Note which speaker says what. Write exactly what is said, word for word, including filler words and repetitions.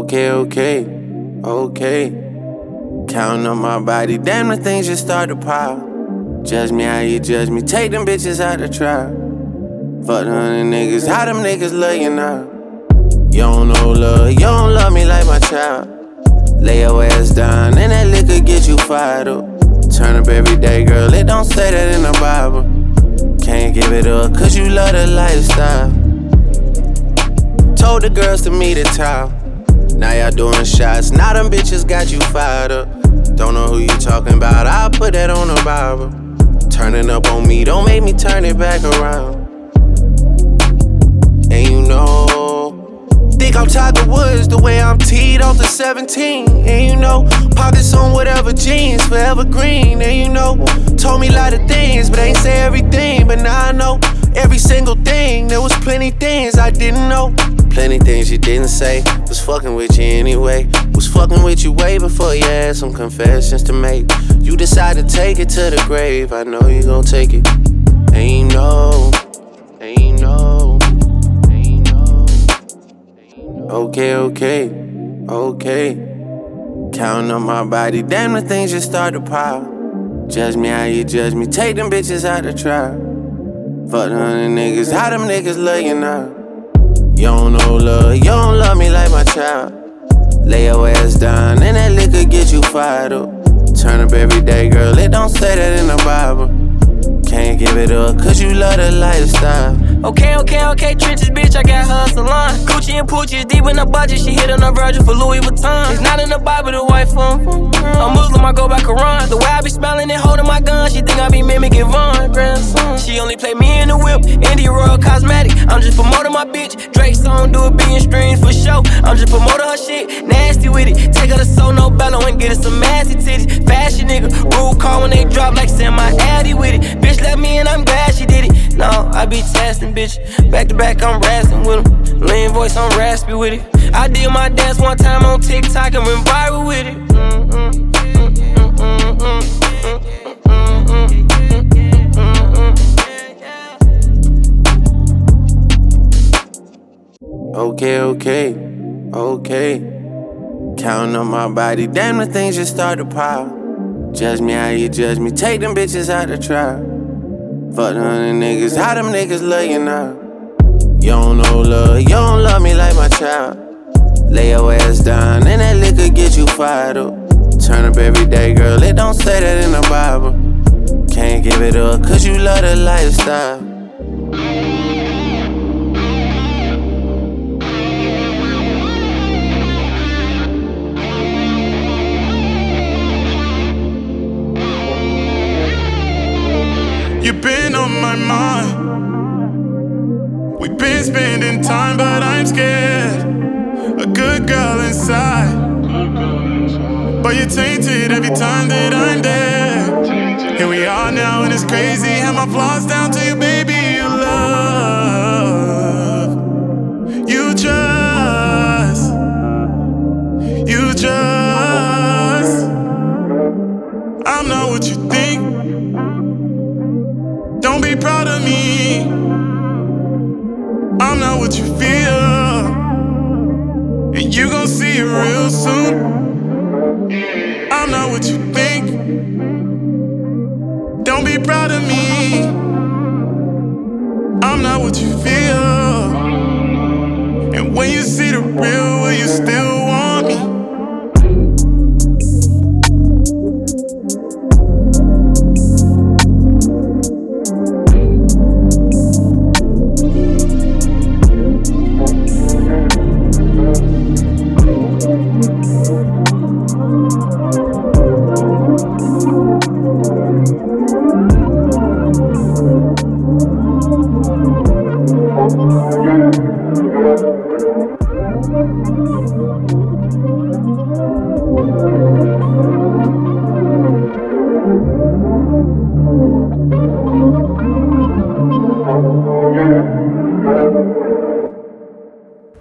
Speaker 1: Okay, okay, okay. Counting on my body, damn, the things just start to pile. Judge me how you judge me, take them bitches out the trial. Fuck the hundred niggas, how them niggas love you now? You don't know love, you don't love me like my child. Lay your ass down, and that liquor get you fired up. Turn up every day, girl, it don't say that in the Bible. Can't give it up, cause you love the lifestyle. Told the girls to meet at town. Now y'all doing shots, now them bitches got you fired up. Don't know who you talking about, I'll put that on the Bible. Turning up on me, don't make me turn it back around. And you know, think I'm Tiger Woods the way I'm teed off the seventeen. And you know, pockets on whatever jeans, forever green. And you know, told me a lot of things, but ain't say everything. But now I know every single thing. There was plenty things I didn't know. Plenty things you didn't say. Was fucking with you anyway. Was fucking with you way before you had some confessions to make. You decided to take it to the grave. I know you gon' take it. And you know, and you know, and you know. Okay, okay, okay. Counting on my body, damn, the things just start to pile. Judge me how you judge me, take them bitches out the trial. Fuck the hundred niggas, how them niggas love you now? You don't know love, you don't love me like my child. Lay your ass down, and that liquor get you fired up. Turn up every day, girl, it don't say that in the Bible. Can't give it up, cause you love the lifestyle.
Speaker 2: Okay, okay, okay, trenches, bitch, I got her a salon. Gucci and Poochie is deep in the budget, she hit on a Virgil for Louis Vuitton. It's not in the Bible, the white phone. I'm Muslim, I go by Quran. The way I be smiling and holding my gun, she think I be mimicking Vaughn. Grandson. She only play me in the whip, Indie Royal Cosmetic. I'm just promoting my bitch, Drake song, do a billion streams for show. I'm just promoting her shit, nasty with it. Take her to Sono Bello and get her some massy titties. Fashion nigga, rule call when they drop like semi addy with it. Bitch left me and I'm glad she did it. No, I be testing, bitch. Back to back, I'm rasping with them. Lean voice, I'm raspy with it. I did my dance one time on TikTok and went viral with it. Mm-mm, mm-mm, mm-mm, mm-mm, mm-mm.
Speaker 1: Okay, okay, okay. Counting on my body, damn, the things just start to pile. Judge me how you judge me, take them bitches out the trial. Fuck the hundred niggas, how them niggas love you now? You don't know love, you don't love me like my child. Lay your ass down, and that liquor get you fired up. Turn up every day, girl, it don't say that in the Bible. Can't give it up, cause you love the lifestyle.
Speaker 3: You've been on my mind. We've been spending time, but I'm scared. A good girl inside, but you're tainted every time that I'm there. Here we are now, and it's crazy. Have my flaws down to you, baby. You love, you just, you just. I'm not what you think. Don't be proud of me. I'm not what you feel, and you gon' see it real soon. I'm not what you think. Don't be proud of me. I'm not what you feel, and when you see the real, will you still want me?
Speaker 4: Thank you.